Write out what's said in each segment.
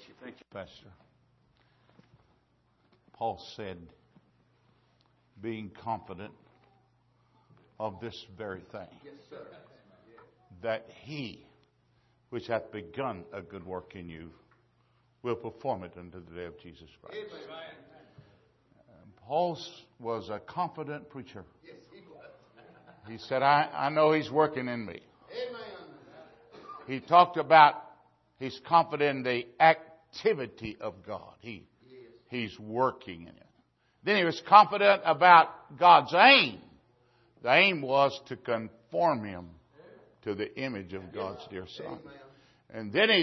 you. Thank you. Pastor. Paul said, being confident of this very thing, Yes, sir. that he which hath begun a good work in you will perform it unto the day of Jesus Christ. Paul was a confident preacher. Yes, he was. He said, I know he's working in me. Amen. He talked about he's confident in the activity of God. He's working in it. Then he was confident about God's aim. The aim was to conform him to the image of God's dear Son. And then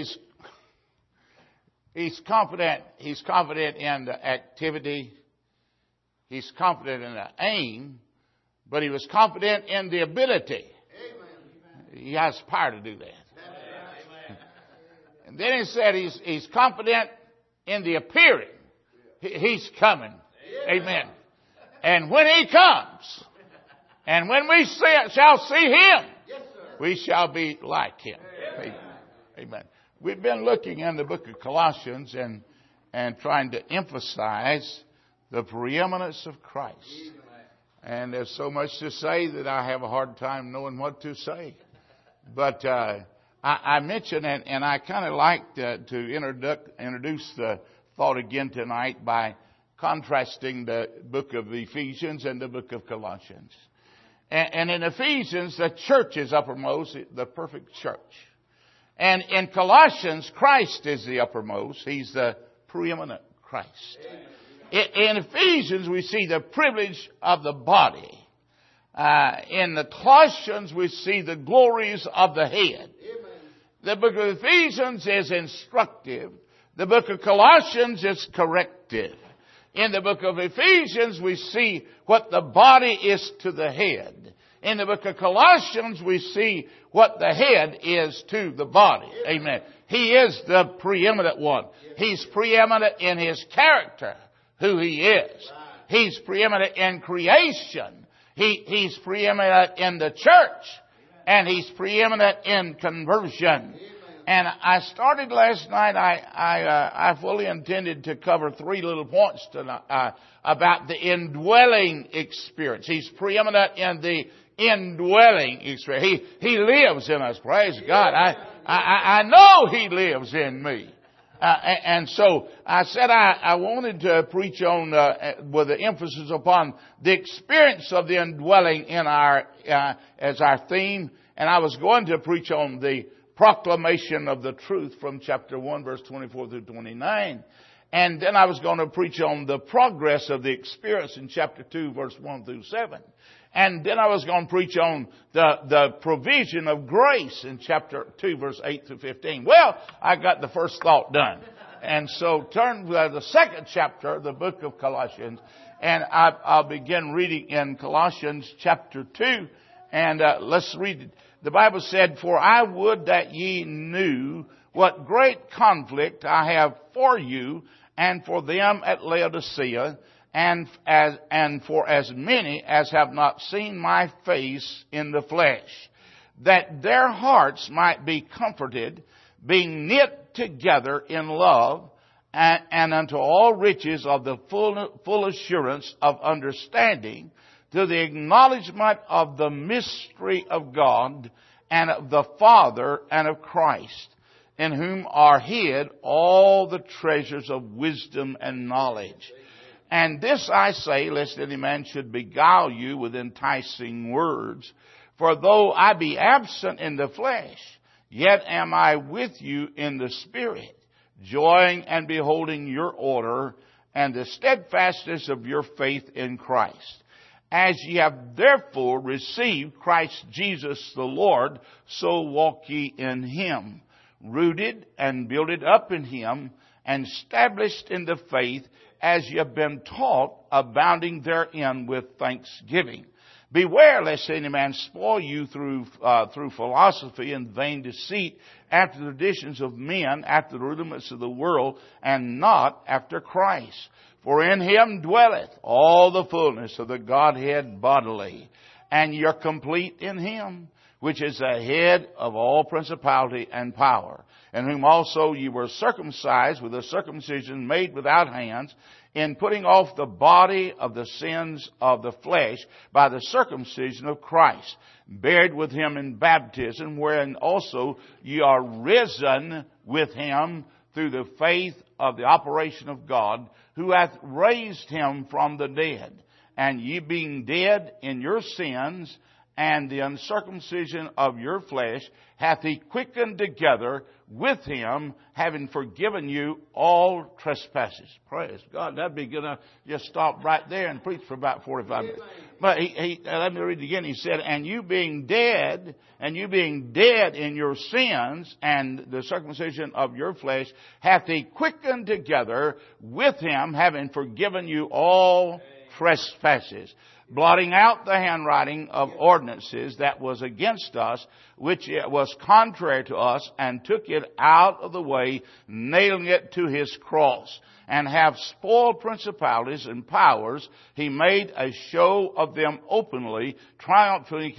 he's confident in the activity. He's confident in the aim, but he was confident in the ability. He has power to do that. And then he said he's confident in the appearing. He's coming. Amen. And when he comes, and when we shall see him, we shall be like him. Amen. We've been looking in the book of Colossians and trying to emphasize the preeminence of Christ. And there's so much to say that I have a hard time knowing what to say. But I mentioned, and I kind of like to introduce the thought again tonight by contrasting the book of Ephesians and the book of Colossians. And in Ephesians, the church is uppermost, the perfect church. And in Colossians, Christ is the uppermost. He's the preeminent Christ. In Ephesians, we see the privilege of the body. In the Colossians, we see the glories of the head. The book of Ephesians is instructive. The book of Colossians is corrective. In the book of Ephesians, we see what the body is to the head. In the book of Colossians, we see what the head is to the body. Amen. He is the preeminent one. He's preeminent in his character, who he is. He's preeminent in creation. He's preeminent in the church. And he's preeminent in conversion. And I started last night, I fully intended to cover 3 little points tonight, about the indwelling experience. He's preeminent in the indwelling experience. He lives in us. Praise God. I know he lives in me. And so I said I wanted to preach on, with the emphasis upon the experience of the indwelling in as our theme. And I was going to preach on the proclamation of the truth from chapter 1, verse 24 through 29. And then I was going to preach on the progress of the experience in chapter 2, verse 1 through 7. And then I was going to preach on the provision of grace in chapter 2, verse 8 through 15. Well, I got the first thought done. And so turn to the second chapter, the book of Colossians. And I'll begin reading in Colossians chapter 2. And let's read it. The Bible said, "For I would that ye knew what great conflict I have for you and for them at Laodicea, and for as many as have not seen my face in the flesh, that their hearts might be comforted, being knit together in love, and unto all riches of the full assurance of understanding, to the acknowledgement of the mystery of God and of the Father and of Christ, in whom are hid all the treasures of wisdom and knowledge. And this I say, lest any man should beguile you with enticing words. For though I be absent in the flesh, yet am I with you in the Spirit, joying and beholding your order and the steadfastness of your faith in Christ. As ye have therefore received Christ Jesus the Lord, so walk ye in him, rooted and builded up in him, and established in the faith, as ye have been taught, abounding therein with thanksgiving. Beware lest any man spoil you through philosophy and vain deceit, after the traditions of men, after the rudiments of the world, and not after Christ. For in him dwelleth all the fullness of the Godhead bodily, and ye are complete in him, which is the head of all principality and power, in whom also ye were circumcised with a circumcision made without hands, in putting off the body of the sins of the flesh by the circumcision of Christ, buried with him in baptism, wherein also ye are risen with him through the faith of the operation of God, who hath raised him from the dead. And ye being dead in your sins and the uncircumcision of your flesh, hath he quickened together with him, having forgiven you all trespasses. Praise God. That'd be good enough. Just stop right there and preach for about 45 minutes. But let me read it again. He said, and you being dead in your sins and the circumcision of your flesh, hath he quickened together with him, having forgiven you all trespasses, blotting out the handwriting of ordinances that was against us, which was contrary to us, and took it out of the way, nailing it to his cross. And have spoiled principalities and powers, he made a show of them openly, triumphing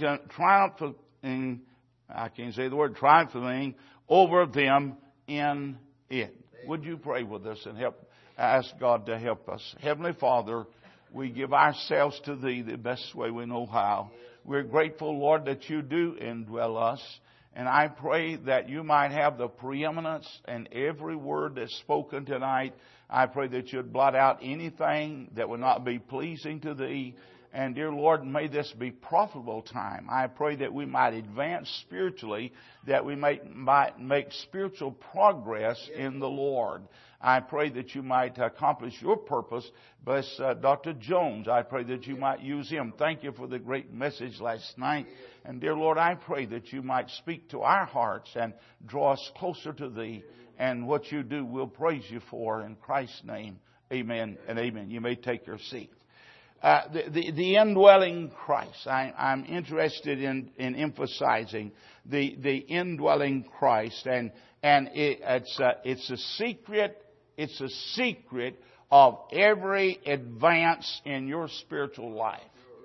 over them in it. Would you pray with us and ask God to help us? Heavenly Father, we give ourselves to Thee the best way we know how. We're grateful, Lord, that You do indwell us. And I pray that You might have the preeminence in every word that's spoken tonight. I pray that You'd blot out anything that would not be pleasing to Thee. And dear Lord, may this be profitable time. I pray that we might advance spiritually, that we might make spiritual progress in the Lord. I pray that You might accomplish Your purpose. Bless Dr. Jones. I pray that You might use him. Thank You for the great message last night. And dear Lord, I pray that You might speak to our hearts and draw us closer to Thee. And what You do, we'll praise You for. In Christ's name, amen and amen. You may take your seat. The indwelling Christ. I'm interested in emphasizing the indwelling Christ, and it's a secret. It's a secret of every advance in your spiritual life.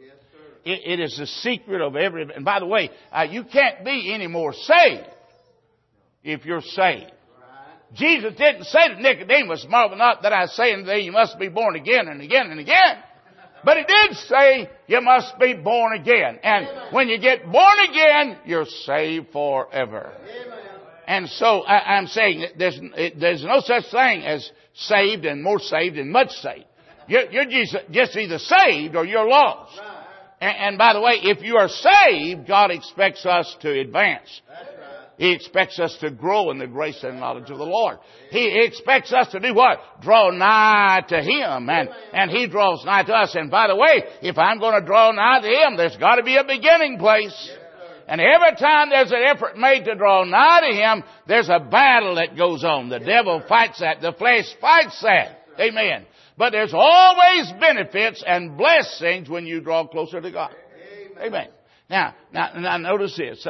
It is the secret of every. And by the way, you can't be any more saved if you're saved. Jesus didn't say to Nicodemus, "Marvel not that I say unto thee, you must be born again and again and again." But He did say you must be born again. And when you get born again, you're saved forever. And so I'm saying there's no such thing as saved and more saved and much saved. You're just either saved or you're lost. And by the way, if you are saved, God expects us to advance. He expects us to grow in the grace and knowledge of the Lord. He expects us to do what? Draw nigh to Him. And He draws nigh to us. And by the way, if I'm going to draw nigh to Him, there's got to be a beginning place. And every time there's an effort made to draw nigh to Him, there's a battle that goes on. The devil fights that. The flesh fights that. Amen. But there's always benefits and blessings when you draw closer to God. Amen. Now notice this.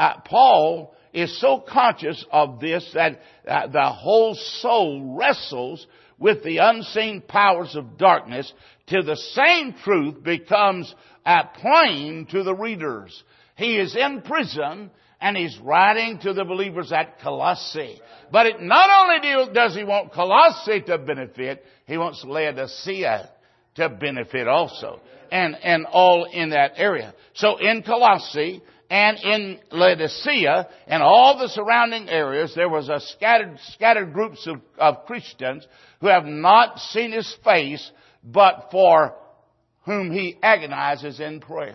Paul is so conscious of this that the whole soul wrestles with the unseen powers of darkness till the same truth becomes plain to the readers. He is in prison and he's writing to the believers at Colossae. But not only does he want Colossae to benefit, he wants Laodicea to benefit also. And all in that area. So in Colossae and in Laodicea and all the surrounding areas, there was a scattered groups of Christians who have not seen His face, but for whom He agonizes in prayer.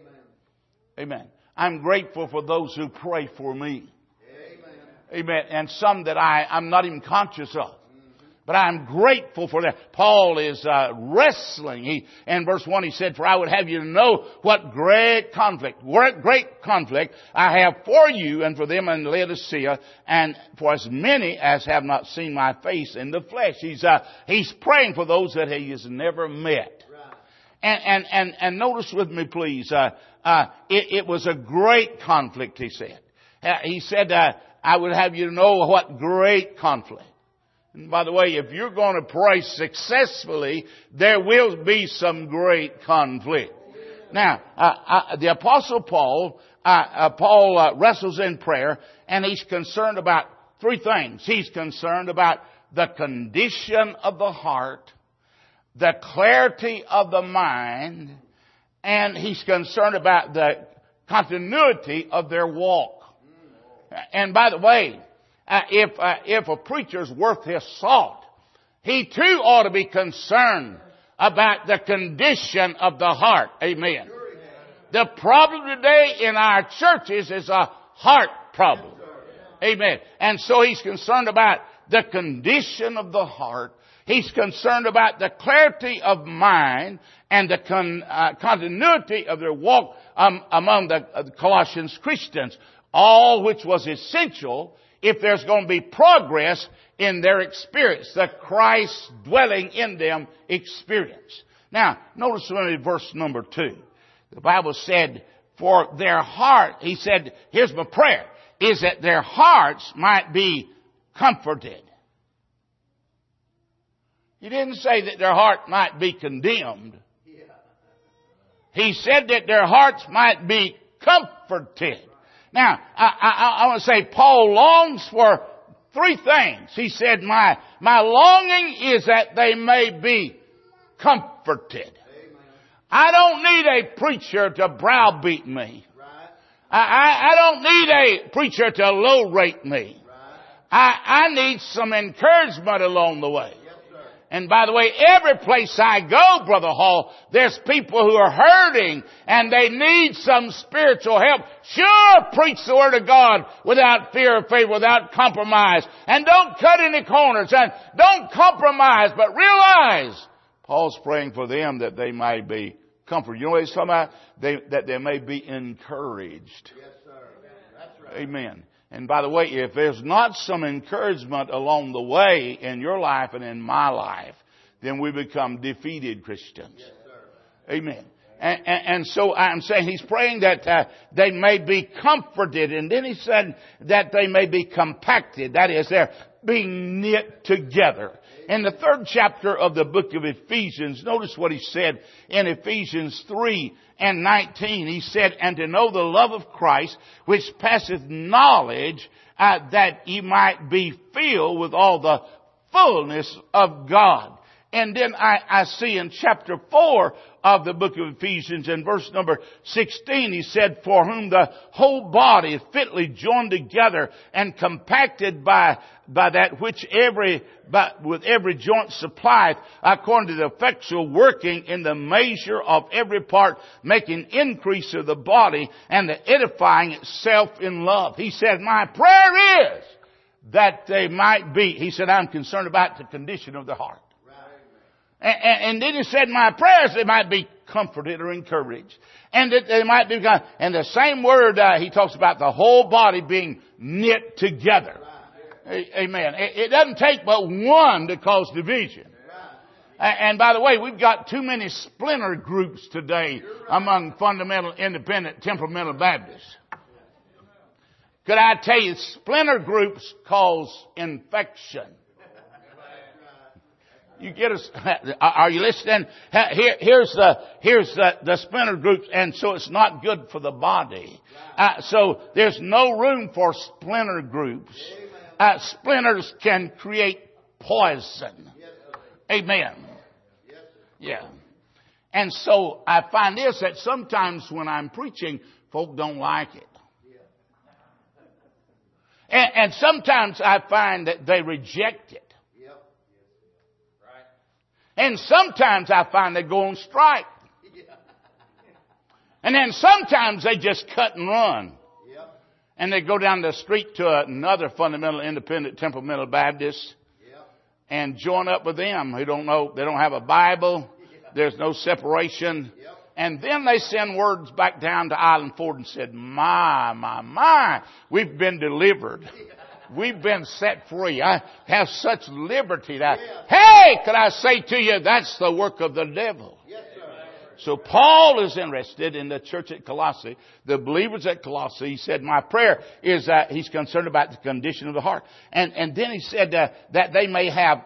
Amen. I'm grateful for those who pray for me. Amen. And some that I'm not even conscious of. But I'm grateful for that. Paul is wrestling. In verse 1 he said, "For I would have you to know what great conflict I have for you and for them in Laodicea, and for as many as have not seen my face in the flesh." He's praying for those that he has never met. And notice with me, please, it was a great conflict, he said. He said, "I would have you to know what great conflict." And by the way, if you're going to pray successfully, there will be some great conflict. Now, the Apostle Paul Paul wrestles in prayer, and he's concerned about three things. He's concerned about the condition of the heart, the clarity of the mind, and he's concerned about the continuity of their walk. And by the way, if a preacher's worth his salt, he too ought to be concerned about the condition of the heart. Amen. The problem today in our churches is a heart problem. Amen. And so he's concerned about the condition of the heart. He's concerned about the clarity of mind and the continuity of their walk among the Colossians Christians, all which was essential if there's going to be progress in their experience, the Christ dwelling in them experience. Now, notice verse number 2. The Bible said, for their heart, he said, here's my prayer, is that their hearts might be comforted. He didn't say that their heart might be condemned. He said that their hearts might be comforted. Now, I want to say Paul longs for three things. He said, my longing is that they may be comforted. I don't need a preacher to browbeat me. I don't need a preacher to low rate me. I need some encouragement along the way. And by the way, every place I go, Brother Hall, there's people who are hurting and they need some spiritual help. Sure, preach the Word of God without fear or favor, without compromise. And don't cut any corners and don't compromise, but realize Paul's praying for them that they may be comforted. You know what he's talking about? That they may be encouraged. Yes, sir. That's right. Amen. And by the way, if there's not some encouragement along the way in your life and in my life, then we become defeated Christians. Yes, sir. Amen. And so I'm saying he's praying that they may be comforted. And then he said that they may be compacted. That is, they're being knit together. In the 3rd chapter of the book of Ephesians, notice what he said in Ephesians 3:19. He said, and to know the love of Christ, which passeth knowledge, that ye might be filled with all the fullness of God. And then I see in chapter 4 of the book of Ephesians, in verse number 16, he said, for whom the whole body is fitly joined together and compacted by that which with every joint supplieth, according to the effectual working in the measure of every part, making increase of the body and the edifying itself in love. He said, my prayer is that they might be, he said, I'm concerned about the condition of the heart. And then he said, my prayers, they might be comforted or encouraged. And that they might be, and the same word, he talks about the whole body being knit together. Amen. It doesn't take but one to cause division. And by the way, we've got too many splinter groups today among fundamental, independent, temperamental Baptists. Could I tell you, splinter groups cause infection. You get us? Are you listening? Here's the splinter groups, and so it's not good for the body. So there's no room for splinter groups. Splinters can create poison. Amen. Yeah. And so I find this, that sometimes when I'm preaching, folk don't like it. And sometimes I find that they reject it. And sometimes I find they go on strike. And then sometimes they just cut and run. And they go down the street to another fundamental, independent, temperamental Baptist and join up with them who don't know, they don't have a Bible. There's no separation. And then they send words back down to Island Ford and said, my, we've been delivered. We've been set free. I have such liberty that, hey, could I say to you, that's the work of the devil. Yes, sir. So Paul is interested in the church at Colossae, the believers at Colossae. He said, my prayer is that he's concerned about the condition of the heart. And then he said that they may have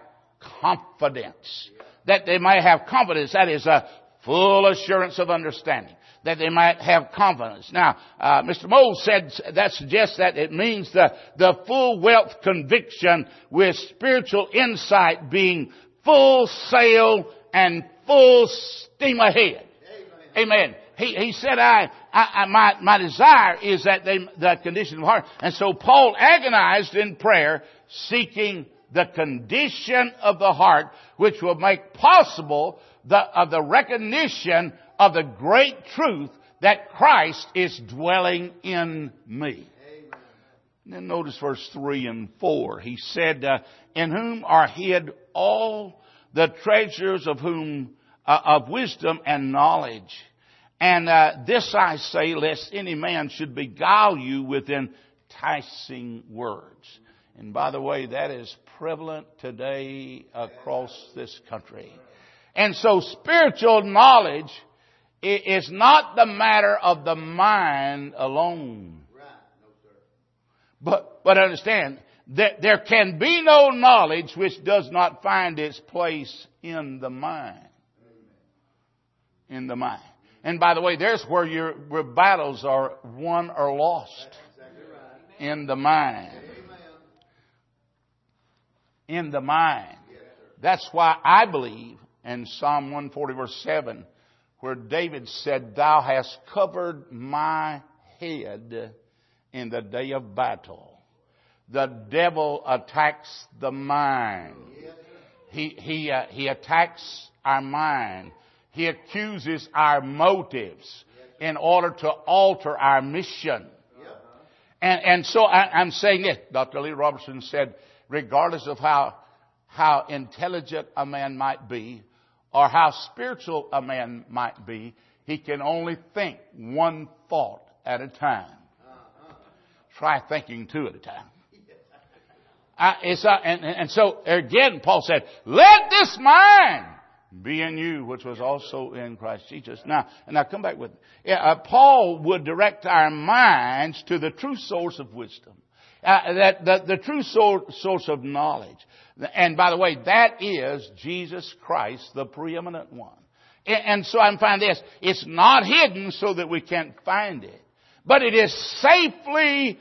confidence. That they may have confidence. That is a full assurance of understanding. that they might have confidence. Now, Mr. Moles said that suggests that it means the full wealth conviction with spiritual insight being full sail and full steam ahead. Amen. He said, my desire is that the condition of heart. And so Paul agonized in prayer, seeking the condition of the heart, which will make possible the recognition of the great truth that Christ is dwelling in me. Amen. Then notice verse 3 and 4. He said, in whom are hid all the treasures of wisdom and knowledge. And this I say, lest any man should beguile you with enticing words. And by the way, that is prevalent today across this country. And so spiritual knowledge is not the matter of the mind alone. But understand that there can be no knowledge which does not find its place in the mind. In the mind. And by the way, there's where your battles are won or lost. In the mind. In the mind. That's why I believe in Psalm 140 verse 7, where David said, Thou hast covered my head in the day of battle. The devil attacks the mind. He attacks our mind. He accuses our motives in order to alter our mission. And so I'm saying this. Dr. Lee Robertson said, regardless of how intelligent a man might be or how spiritual a man might be, he can only think one thought at a time. Try thinking two at a time. And so again, Paul said, let this mind be in you, which was also in Christ Jesus. Now come back with me. Paul would direct our minds to the true source of wisdom. The true source of knowledge. And by the way, that is Jesus Christ, the preeminent one. And so I find this. It's not hidden so that we can't find it. But it is safely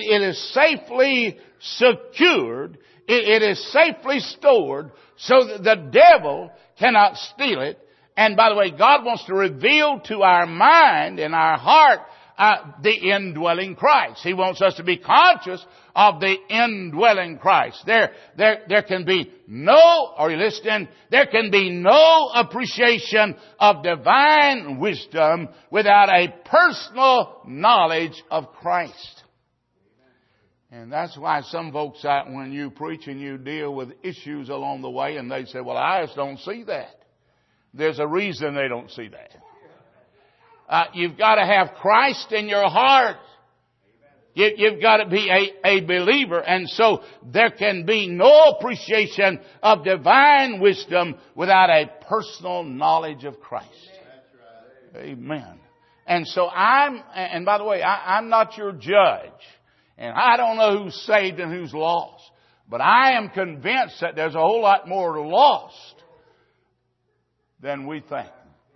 secured. It is safely stored so that the devil cannot steal it. And by the way, God wants to reveal to our mind and our heart the indwelling Christ. He wants us to be conscious of the indwelling Christ. There can be no, are you listening? There can be no appreciation of divine wisdom without a personal knowledge of Christ. And that's why some folks out when you preach and you deal with issues along the way and they say, well, I just don't see that. There's a reason they don't see that. You've got to have Christ in your heart. You've got to be a believer. And so there can be no appreciation of divine wisdom without a personal knowledge of Christ. Amen. And so and by the way, I'm not your judge. And I don't know who's saved and who's lost. But I am convinced that there's a whole lot more lost than we think.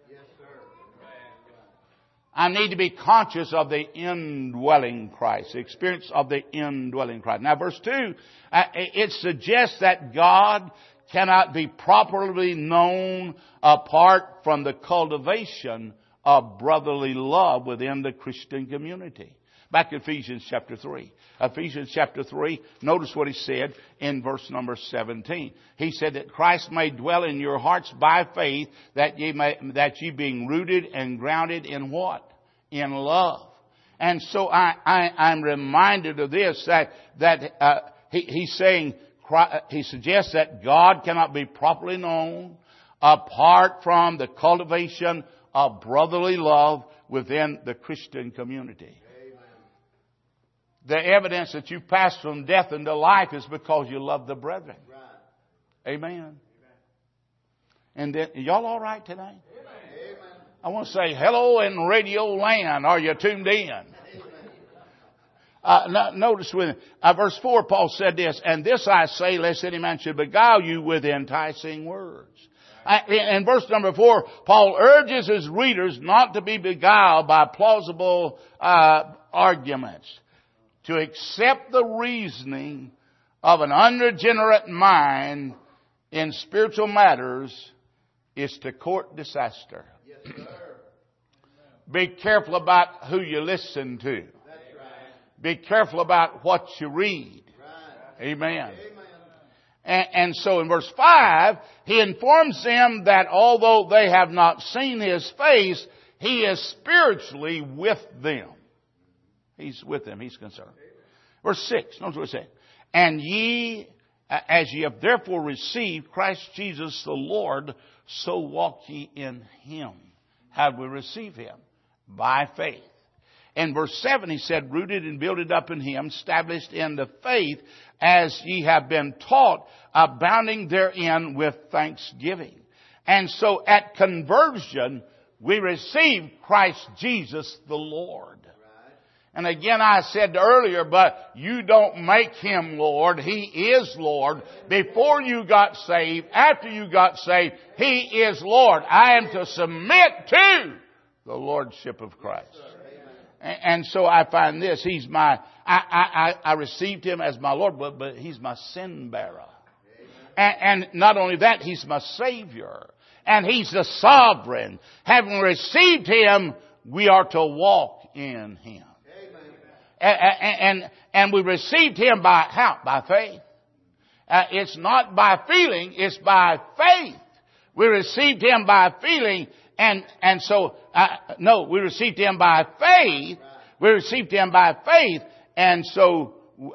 I need to be conscious of the indwelling Christ, the experience of the indwelling Christ. Now, verse 2, it suggests that God cannot be properly known apart from the cultivation of brotherly love within the Christian community. Back to Ephesians chapter 3. Ephesians chapter 3, notice what he said in verse number 17. He said that Christ may dwell in your hearts by faith, that ye being rooted and grounded in what? In love. And so I'm reminded of this, that he's saying, he suggests that God cannot be properly known apart from the cultivation of brotherly love within the Christian community. The evidence that you passed from death into life is because you love the brethren. Right. Amen. And then, y'all all right tonight? Amen. I want to say hello in Radio Land. Are you tuned in? Notice with verse 4, Paul said this, and this I say, lest any man should beguile you with enticing words. In verse number 4, Paul urges his readers not to be beguiled by plausible arguments, to accept the reasoning of an unregenerate mind in spiritual matters is to court disaster. Yes, sir. Be careful about who you listen to. That's right. Be careful about what you read. Right. Amen. Amen. And so in verse 5, he informs them that although they have not seen his face, he is spiritually with them. He's with them. He's concerned. Verse 6, notice what it says. And ye, as ye have therefore received Christ Jesus the Lord, so walk ye in him. How do we receive him? By faith. In verse 7 he said, rooted and builded up in him, established in the faith, as ye have been taught, abounding therein with thanksgiving. And so at conversion, we receive Christ Jesus the Lord. And again, I said earlier, but you don't make him Lord. He is Lord. Before you got saved, after you got saved, he is Lord. I am to submit to the Lordship of Christ. And so I find this. He's my, I received him as my Lord, but he's my sin bearer. And not only that, he's my Savior. And he's the sovereign. Having received him, we are to walk in him. And we received him by how? By faith. It's not by feeling, it's by faith. We received him by feeling, and so, no, we received him by faith. We received him by faith, and so,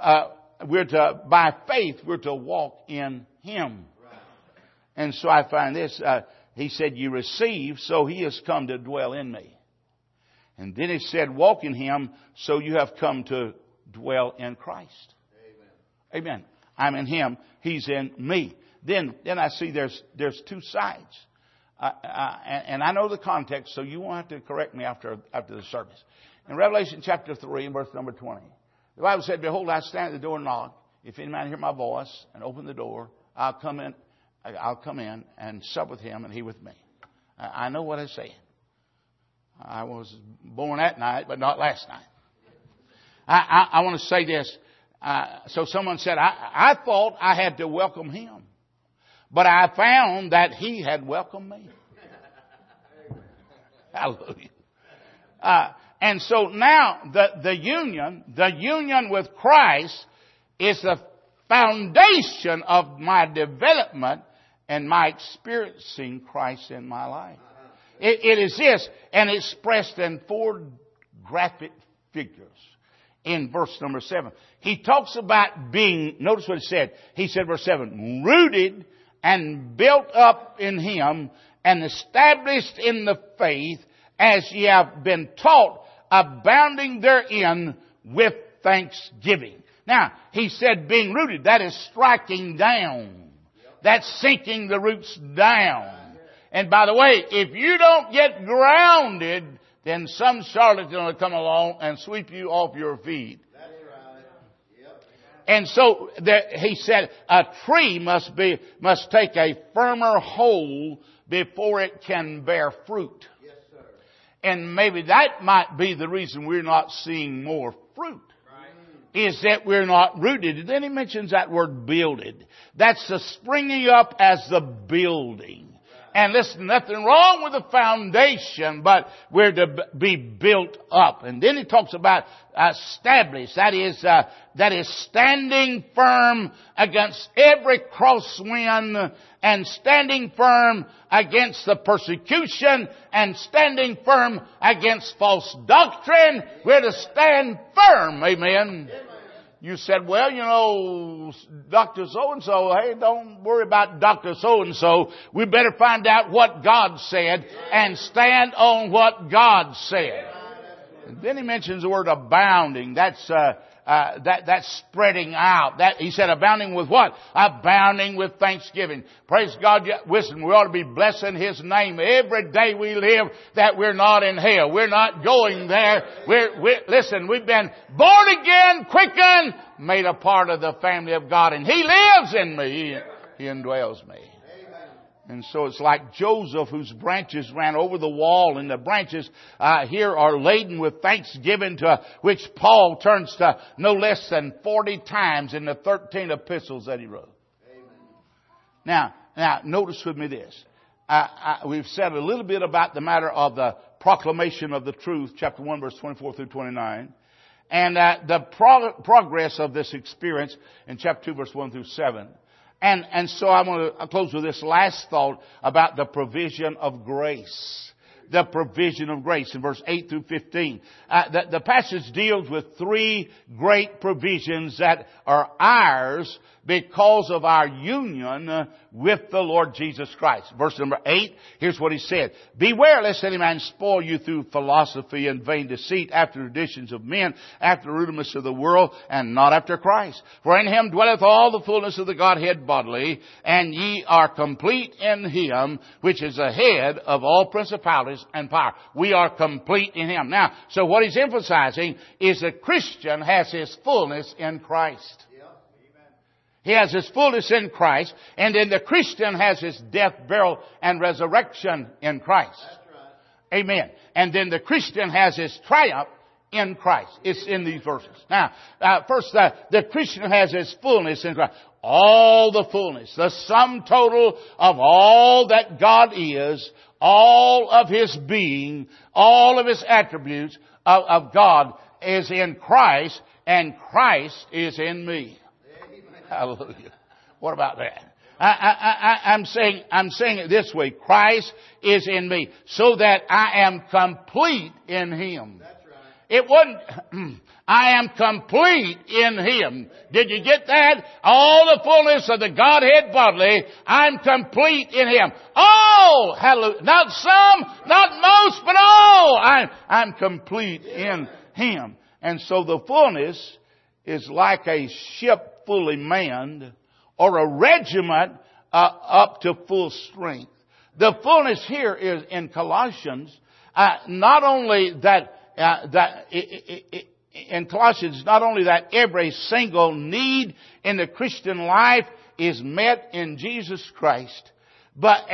by faith, we're to walk in him. And so I find this, he said, you receive, so he has come to dwell in me. And then he said, walk in him, so you have come to dwell in Christ. Amen. Amen. I'm in him. He's in me. Then I see there's two sides. And I know the context, so you won't have to correct me after the service. In Revelation chapter 3 and verse number 20, the Bible said, behold, I stand at the door and knock. If any man hear my voice and open the door, I'll come in and sup with him and he with me. I know what I'm saying. I was born that night, but not last night. I want to say this. So someone said, I thought I had to welcome him, but I found that he had welcomed me. Hallelujah. And so now the union with Christ is the foundation of my development and my experiencing Christ in my life. It is this, and expressed in 4 graphic figures. In verse number 7, he talks about being, notice what he said. He said, verse 7, rooted and built up in him and established in the faith as ye have been taught, abounding therein with thanksgiving. Now, he said being rooted, that is striking down. That's sinking the roots down. And by the way, if you don't get grounded, then some charlatan will come along and sweep you off your feet. That's right. Yep. And so he said a tree must take a firmer hold before it can bear fruit. Yes, sir. And maybe that might be the reason we're not seeing more fruit. Is that we're not rooted. And then he mentions that word builded. That's the springing up as the building. And listen, nothing wrong with the foundation, but we're to be built up. And then he talks about established. That is standing firm against every crosswind and standing firm against the persecution and standing firm against false doctrine. We're to stand firm. Amen. You said, well, you know, Dr. So-and-so, hey, don't worry about Dr. So-and-so. We better find out what God said and stand on what God said. And then he mentions the word abounding. That's that spreading out. That he said, abounding with what? Abounding with thanksgiving. Praise God. Listen, we ought to be blessing His name every day we live, that we're not in hell. We're not going there. Listen, we've been born again, quickened, made a part of the family of God, and He lives in me. He indwells me. And so it's like Joseph, whose branches ran over the wall, and the branches here are laden with thanksgiving, to which Paul turns to no less than 40 times in the 13 epistles that he wrote. Amen. Now, notice with me this. We've said a little bit about the matter of the proclamation of the truth, chapter 1, verse 24 through 29. And the progress of this experience in chapter 2, verse 1 through 7. And so I want to close with this last thought about the provision of grace. The provision of grace in verse 8 through 15. The passage deals with three great provisions that are ours because of our union with the Lord Jesus Christ. Verse number 8, here's what he said. Beware lest any man spoil you through philosophy and vain deceit, after traditions of men, after the rudiments of the world, and not after Christ. For in Him dwelleth all the fullness of the Godhead bodily, and ye are complete in Him, which is the head of all principalities and power. We are complete in Him. Now, so what he's emphasizing is the Christian has his fullness in Christ. He has his fullness in Christ, and then the Christian has his death, burial, and resurrection in Christ. That's right. Amen. And then the Christian has his triumph in Christ. It's in these verses. Now, first, the Christian has his fullness in Christ. All the fullness, the sum total of all that God is, all of His being, all of His attributes of God is in Christ, and Christ is in me. Hallelujah. What about that? I'm saying it this way. Christ is in me, so that I am complete in Him. That's right. It wasn't, I am complete in Him. Did you get that? All the fullness of the Godhead bodily, I'm complete in Him. All, hallelujah. Not some, not most, but all. I'm complete in Him. And so the fullness is like a ship fully manned, or a regiment up to full strength. The fullness here is in Colossians, not only that in Colossians, not only that every single need in the Christian life is met in Jesus Christ, but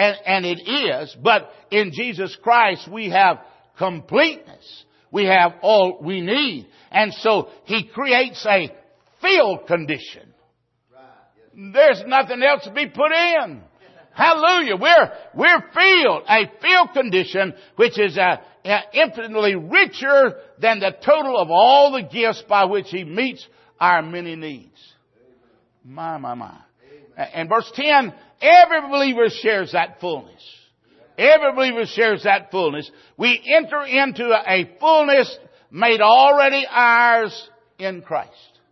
in Jesus Christ we have completeness. We have all we need. And so He creates a field condition. There's nothing else to be put in. Hallelujah. We're a field condition, which is infinitely richer than the total of all the gifts by which He meets our many needs. My. And verse 10, every believer shares that fullness. Every believer shares that fullness. We enter into a fullness made already ours in Christ.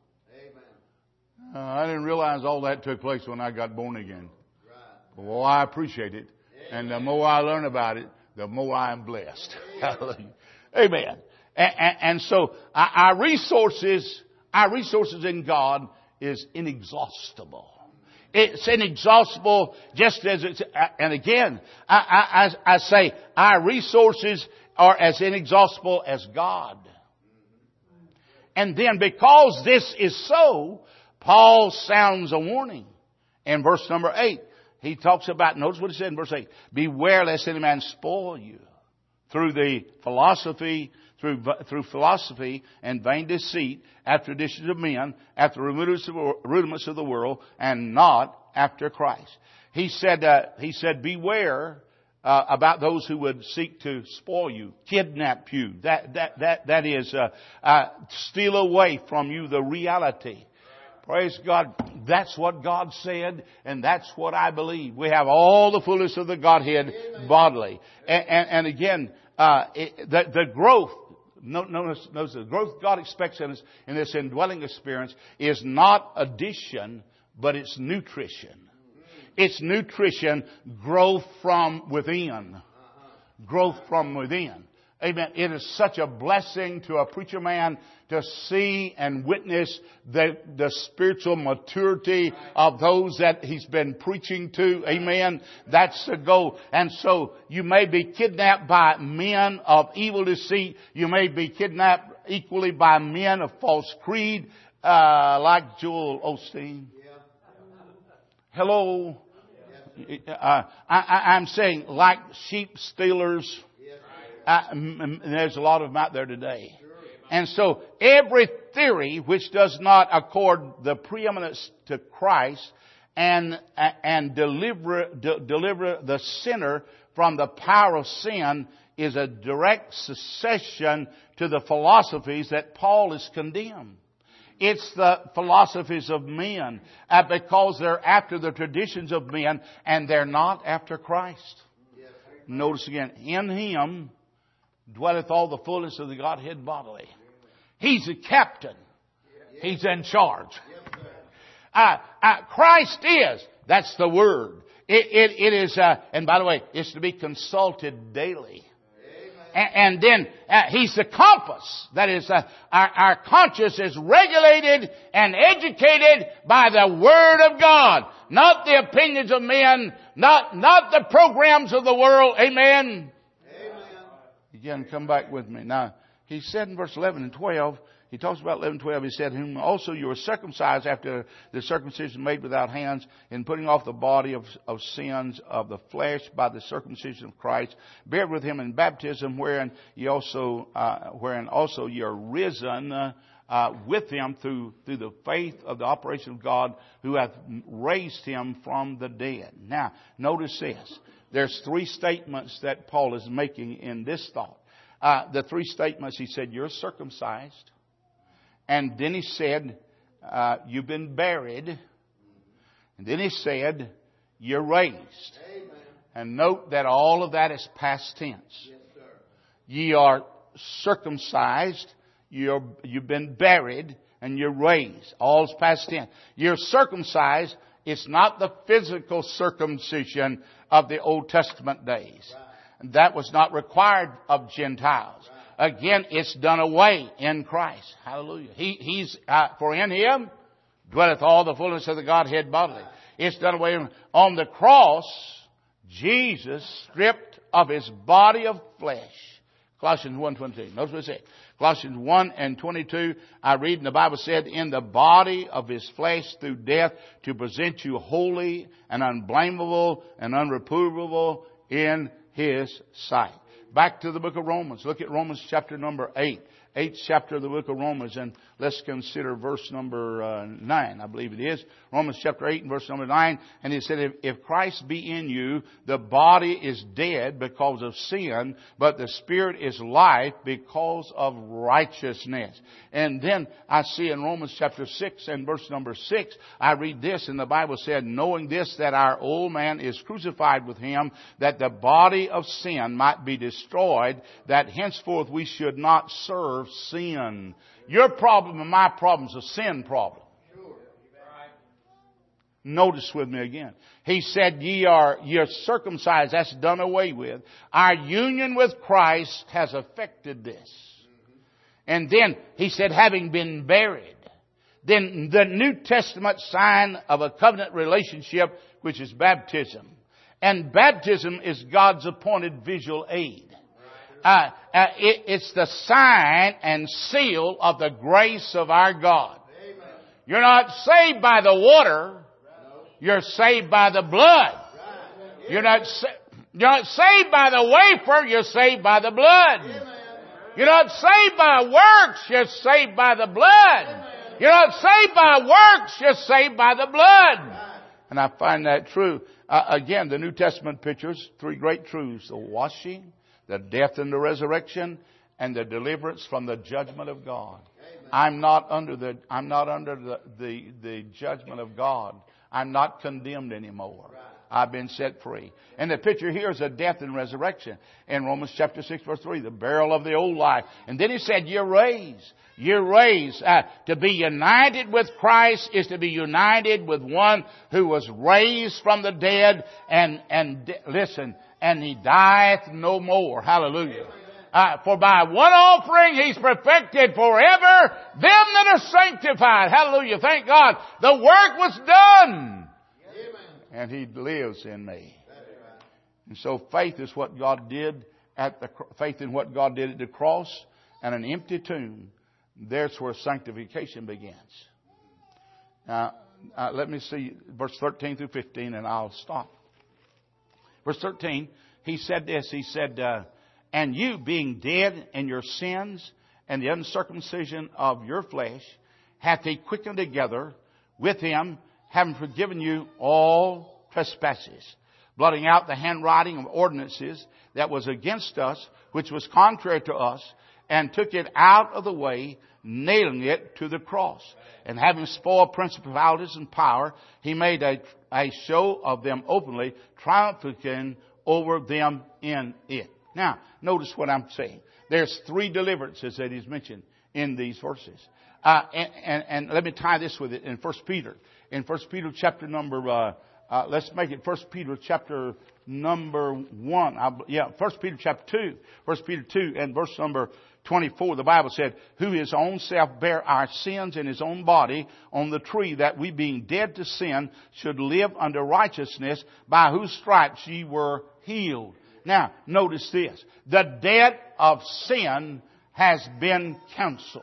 I didn't realize all that took place when I got born again. Well, I appreciate it. And the more I learn about it, the more I am blessed. Hallelujah. Amen. And so our resources in God is inexhaustible. It's inexhaustible just as it's, and again, I say our resources are as inexhaustible as God. And then because this is so, Paul sounds a warning in verse number 8. He talks about, notice what he said in verse 8. Beware lest any man spoil you through philosophy and vain deceit, after traditions of men, after rudiments of the world, and not after Christ. He said, beware about those who would seek to spoil you, kidnap you. That is, steal away from you the reality. Praise God. That's what God said, and that's what I believe. We have all the fullness of the Godhead bodily. And again, the growth, notice the growth God expects in us in this indwelling experience is not addition, but it's nutrition. It's nutrition, growth from within. Growth from within. Amen. It is such a blessing to a preacher man to see and witness the spiritual maturity of those that he's been preaching to. Amen. That's the goal. And so you may be kidnapped by men of evil deceit. You may be kidnapped equally by men of false creed, like Joel Osteen. Hello. I'm saying like sheep stealers. There's a lot of them out there today. And so every theory which does not accord the preeminence to Christ and deliver the sinner from the power of sin is a direct succession to the philosophies that Paul has condemned. It's the philosophies of men because they're after the traditions of men and they're not after Christ. Notice again, in Him dwelleth all the fullness of the Godhead bodily. He's the captain. He's in charge. Christ is. That's the word. It is, and by the way, it's to be consulted daily. And then He's the compass. That is, our conscience is regulated and educated by the Word of God. Not the opinions of men. Not the programs of the world. Amen. Again, come back with me. Now, he said in verse 11 and 12, he talks about 11 and 12, he said, whom also you were circumcised after the circumcision made without hands, in putting off the body of sins of the flesh by the circumcision of Christ, buried with Him in baptism, wherein also ye are risen with Him through the faith of the operation of God, who hath raised Him from the dead. Now, notice this. There's three statements that Paul is making in this thought. The three statements, he said, you're circumcised. And then he said, you've been buried. And then he said, you're raised. Amen. And note that all of that is past tense. Yes, sir. Ye are circumcised. You've been buried. And you're raised. All's past tense. You're circumcised. It's not the physical circumcision of the Old Testament days. Right. That was not required of Gentiles. Right. Again, it's done away in Christ. Hallelujah. He's for in Him dwelleth all the fullness of the Godhead bodily. Right. It's done away. On the cross, Jesus stripped of His body of flesh. Colossians 1:22. Notice what it said. Colossians 1 and 22, I read, and the Bible said, in the body of His flesh through death to present you holy and unblameable and unreprovable in His sight. Back to the book of Romans. Look at Romans chapter number 8. 8th chapter of the book of Romans, and let's consider verse number 9, I believe it is. Romans chapter 8 and verse number 9. And he said, if Christ be in you, the body is dead because of sin, but the spirit is life because of righteousness. And then I see in Romans chapter 6 and verse number 6, I read this, and the Bible said, knowing this, that our old man is crucified with Him, that the body of sin might be destroyed, that henceforth we should not serve sin. Your problem and my problem is a sin problem. Notice with me again. He said, you're circumcised. That's done away with. Our union with Christ has affected this. And then he said, having been buried. Then the New Testament sign of a covenant relationship, which is baptism. And baptism is God's appointed visual aid. It's the sign and seal of the grace of our God. Amen. You're not saved by the water. You're saved by the blood. Right. You're not saved by the wafer. You're saved by the blood. Amen. You're not saved by works. You're saved by the blood. Amen. You're not saved by works. You're saved by the blood. Right. And I find that true. Again, the New Testament pictures three great truths: the washing, the death and the resurrection, and the deliverance from the judgment of God. Amen. I'm not under the judgment of God. I'm not condemned anymore. Right. I've been set free. And the picture here is a death and resurrection. In Romans chapter 6 verse 3, the burial of the old life. And then he said, you're raised. You're raised. To be united with Christ is to be united with one who was raised from the dead. And listen, and He dieth no more. Hallelujah. For by one offering He's perfected forever them that are sanctified. Hallelujah. Thank God. The work was done. And He lives in me. And so faith is what God did faith in what God did at the cross and an empty tomb. There's where sanctification begins. Now, let me see verse 13 through 15 and I'll stop. Verse 13, He said this. He said, and you being dead in your sins and the uncircumcision of your flesh, hath He quickened together with Him, having forgiven you all trespasses, blotting out the handwriting of ordinances that was against us, which was contrary to us, and took it out of the way, nailing it to the cross. And having spoiled principalities and power, He made a show of them openly, triumphing over them in it. Now, notice what I'm saying. There's 3 deliverances that He's mentioned in these verses. And let me tie this with it in 1 Peter. In 1 Peter chapter number, let's make it 1 Peter chapter number 1. 1 Peter chapter 2. 1 Peter 2 and verse number 24, the Bible said, who His own self bare our sins in His own body on the tree, that we being dead to sin should live unto righteousness, by whose stripes ye were healed. Now, notice this. The debt of sin has been canceled.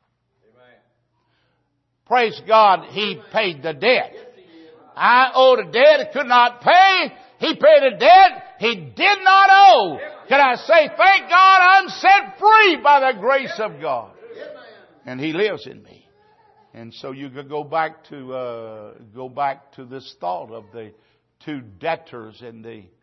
Praise God, He paid the debt. I owed a debt I could not pay. He paid a debt He did not owe. Can I say, thank God I'm set free by the grace of God. And He lives in me. And so you could go back to this thought of the 2 debtors in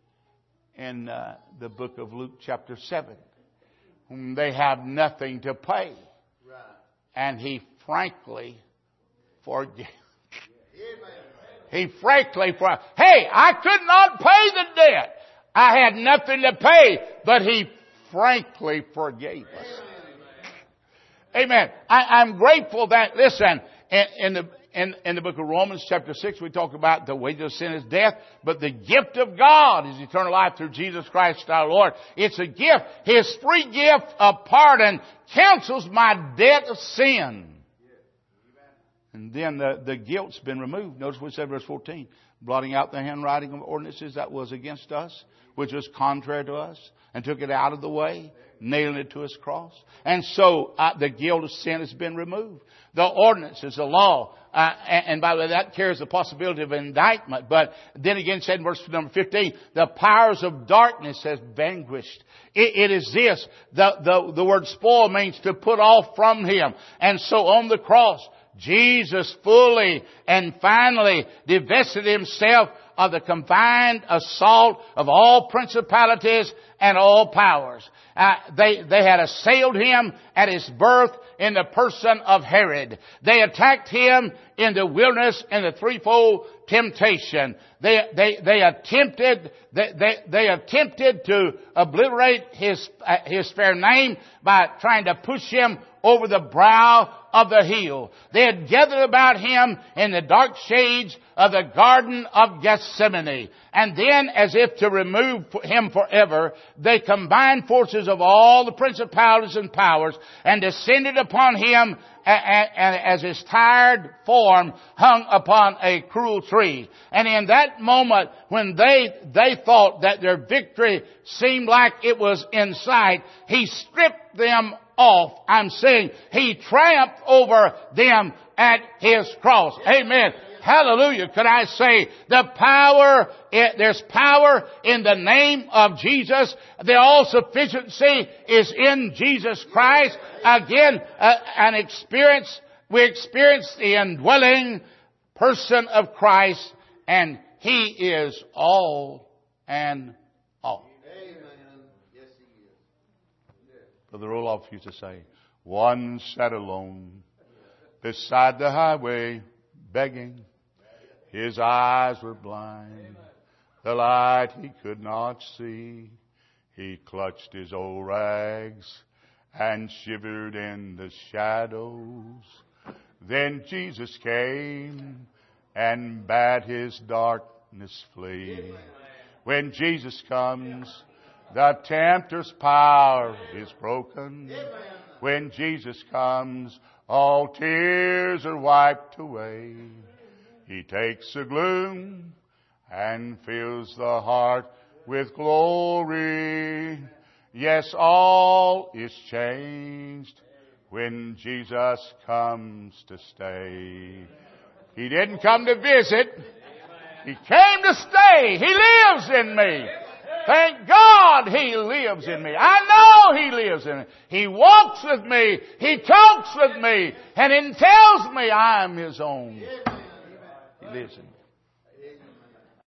the book of Luke chapter 7. Whom they have nothing to pay. And He frankly forgave. Hey, I could not pay the debt. I had nothing to pay, but He frankly forgave us. Amen. I'm grateful that, listen, in the book of Romans chapter 6, we talk about the wages of sin is death, but the gift of God is eternal life through Jesus Christ our Lord. It's a gift. His free gift of pardon cancels my debt of sin. And then the guilt's been removed. Notice what it said, verse 14. Blotting out the handwriting of ordinances that was against us, which was contrary to us, and took it out of the way, nailing it to His cross. And so the guilt of sin has been removed. The ordinance is the law. And by the way, that carries the possibility of indictment. But then again, said in verse number 15, the powers of darkness has vanquished. It is this. The word spoil means to put off from Him. And so on the cross, Jesus fully and finally divested Himself of the combined assault of all principalities and all powers. They had assailed Him at His birth in the person of Herod. They attacked Him in the wilderness in the threefold temptation. They attempted to obliterate His fair name by trying to push Him over the brow of the hill. They had gathered about Him in the dark shades of the Garden of Gethsemane. And then, as if to remove Him forever, they combined forces of all the principalities and powers and descended upon Him as His tired form hung upon a cruel tree. And in that moment, when they thought that their victory seemed like it was in sight, He stripped them off. I'm saying He triumphed over them at His cross. Amen. Hallelujah. Could I say there's power in the name of Jesus. The all-sufficiency is in Jesus Christ. Again, we experience the indwelling person of Christ, and He is all and all. Brother Roloff used to say, one sat alone beside the highway begging. His eyes were blind. The light he could not see. He clutched his old rags and shivered in the shadows. Then Jesus came and bade his darkness flee. When Jesus comes, The tempter's power is broken. When Jesus comes, all tears are wiped away. He takes the gloom and fills the heart with glory. Yes, all is changed when Jesus comes to stay. He didn't come to visit. He came to stay. He lives in me. Thank God He lives in me. I know He lives in me. He walks with me. He talks with me. And He tells me I am His own. He lives in me.